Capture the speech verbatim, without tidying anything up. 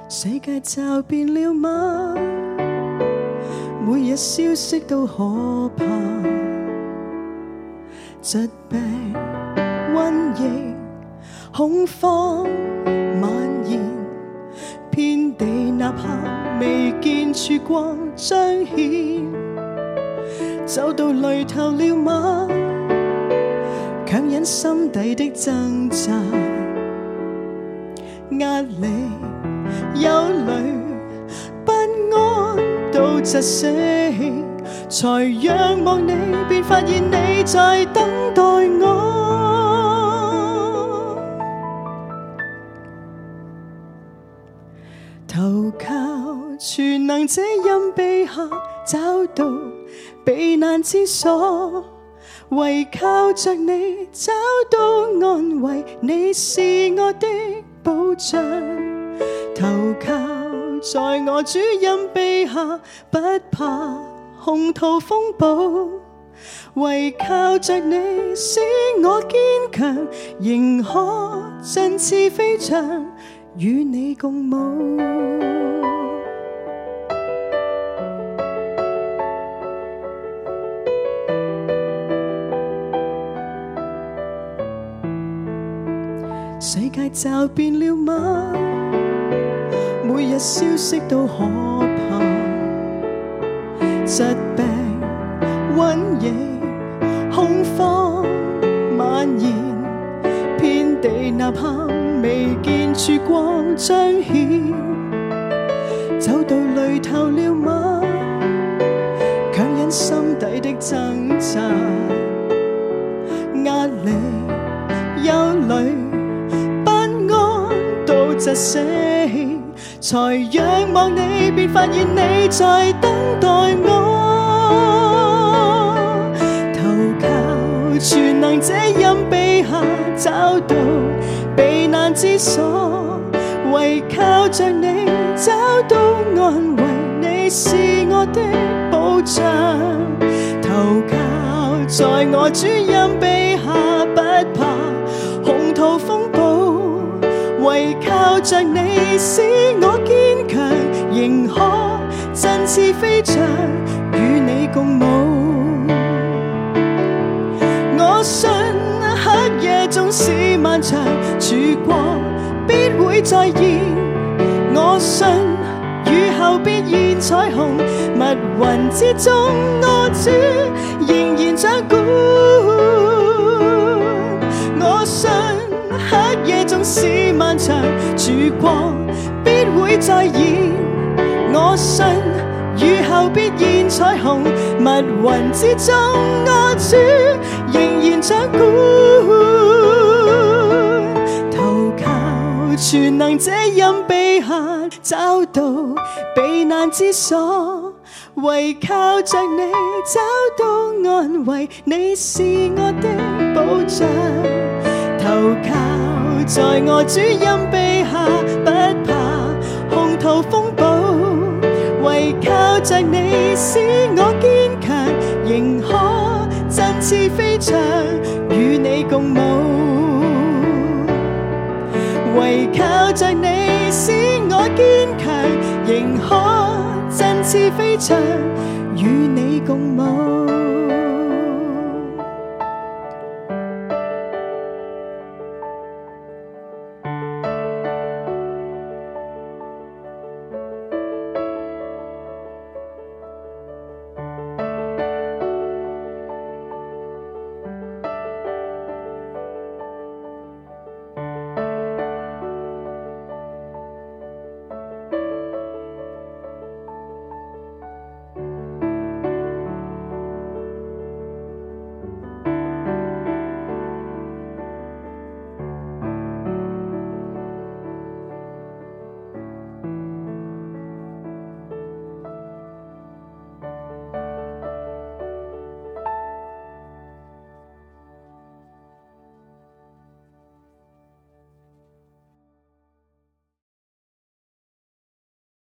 世界就變了嗎？每日消息都可怕，疾病、瘟疫、恐慌蔓延，遍地吶喊，未見曙光彰顯，走到淚透了嗎？強忍心底的掙扎，壓力、憂慮、不安到窒息，才仰望你，便發現你在等待我。投靠全能者蔭庇下，找到避難之所，唯靠着你找到安慰，你是我的保障。投靠在我主蔭庇下，不怕洪濤風暴，唯靠着你使我堅強，仍可振翅飛翔，與你共舞。世界就變了嗎？每日消息都可怕，疾病、瘟疫、恐慌蔓延，遍地吶喊，未見曙光彰顯，走到淚透了嗎？強忍心底的掙扎，壓力、憂慮、窒息，才仰望你，便發現你在等待我。投靠全能者蔭庇下，找到避難之所，唯靠着你找到安慰，你是我的保障。投靠在我主蔭庇下，不怕洪濤風暴，唯靠着你使我堅強，仍可振翅飛翔，與你共舞。我信黑夜縱是漫長，曙光必會再現。我信雨後必現彩虹，密雲之中我主仍然掌管。我信黑夜縱是漫長，曙光必會再現。我信雨後必現彩虹，密雲之中我主仍然掌管。投靠全能者蔭庇下，找到避難之所，唯靠着你找到安慰，你是我的保障。投靠在我主蔭庇下，不怕洪濤風暴，唯靠着你使我堅強，仍可振翅飛翔，與你共舞。唯靠着你使我堅強，仍可振翅飛翔，與你共舞。